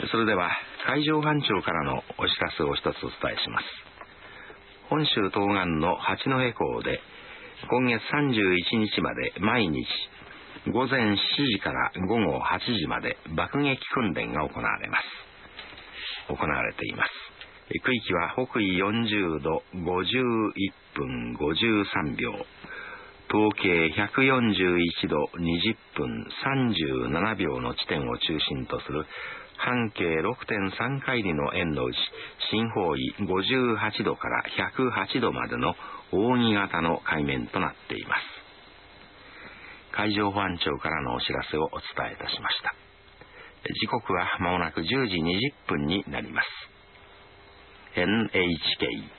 それでは海上保安庁からのお知らせを一つお伝えします。本州東岸の八戸港で今月31日まで毎日午前7時から午後8時まで爆撃訓練が行われています。区域は北緯40度51分53秒、東経141度20分37秒の地点を中心とする半径 6.3 海里の円のうち、深方位58度から108度までの扇形の海面となっています。海上保安庁からのお知らせをお伝えいたしました。時刻はまもなく10時20分になります。NHK